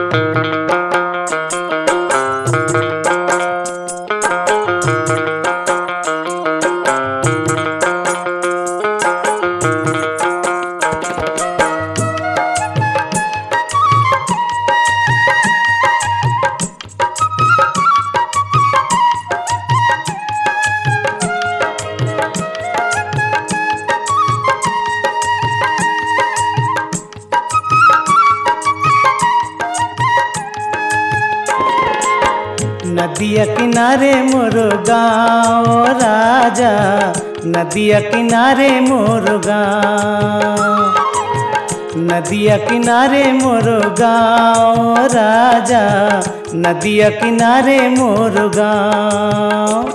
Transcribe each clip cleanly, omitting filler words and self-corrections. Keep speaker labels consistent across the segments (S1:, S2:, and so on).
S1: नदिया किनारे मोर गाँव राजा, नदिया किनारे मोर गाँव, नदिया किनारे मोर गाँव राजा, नदिया किनारे मोर गाँव।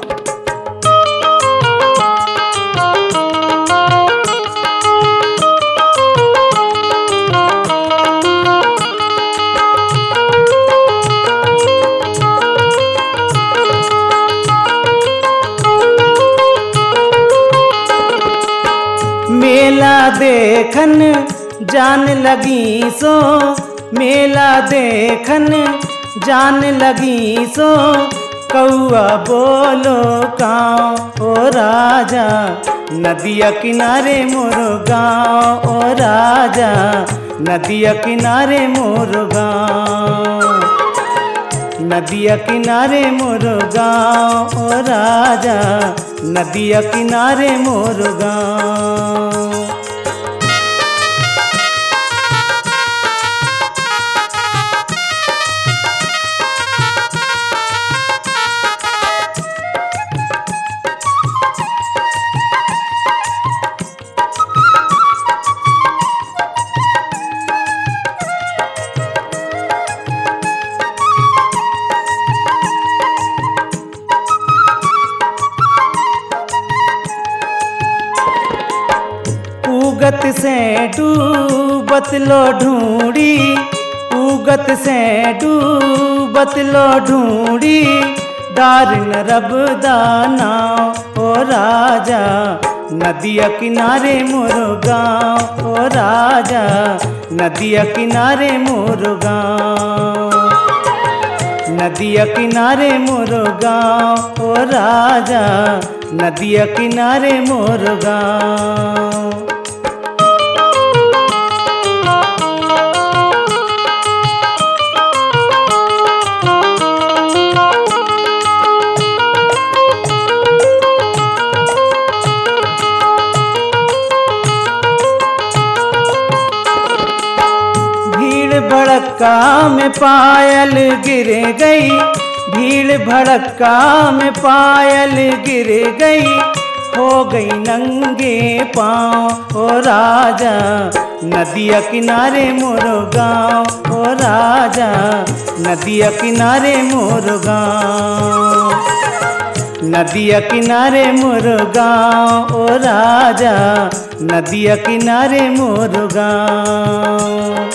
S1: मेला देखन जान लगी सो, मेला देखन जान लगी सो, कौआ बोलो काँव ओ राजा, नदिया किनारे मोर गाँव ओ राजा, नदिया किनारे मोर गाँव, नदिया किनारे मोर गाँव ओ राजा, नदिया किनारे मोर गाँव। उगत से डूबत लो ढूंढी, उगत से डूबत लो ढूंढी, डार न रब दाना ओ राजा, नदिया किनारे मोर गाँव ओ राजा, नदिया किनारे मोर गाँव, नदिया किनारे मोर गाँव ओ राजा, नदिया किनारे मोर गाँव। भड़का में पायल गिर गई, भीड़ भड़का में पायल गिर गई, हो गई नंगे पाँव ओ राजा, नदिया किनारे मोर गाँव ओ राजा, नदिया किनारे मोर गाँव, नदिया किनारे मोर गाँव ओ राजा, नदिया किनारे मोर गाँव।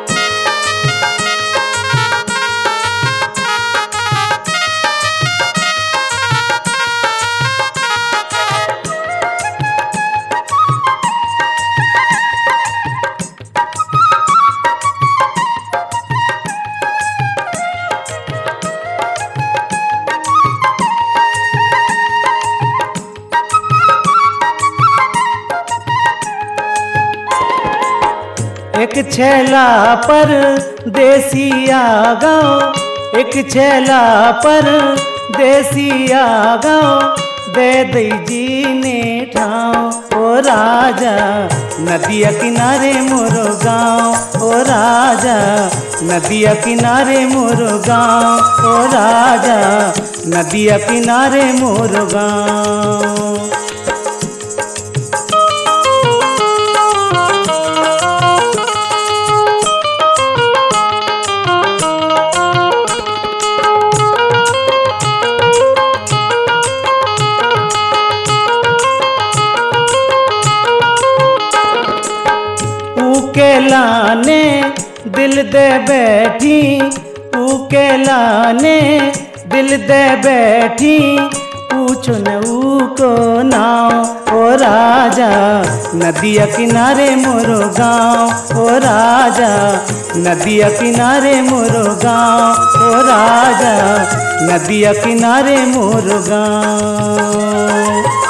S1: एक छैला पर देसिया गाँव, एक छैला पर देसिया गाँव, दे दई जी ने ठाव ओ राजा, नदिया किनारे मोर गाँव ओ राजा, नदिया किनारे मोर गाँव ओ राजा, नदिया किनारे मोर गाँव। लाने दिल दे बैठी, ऊके लाने दिल दे बैठी, पूछो न ऊ को नाव ओ राजा नदिया किनारे मोरो गाँव, ओ राजा नदिया किनारे मोरो गाँव, ओ राजा नदिया किनारे मोरो गाँव।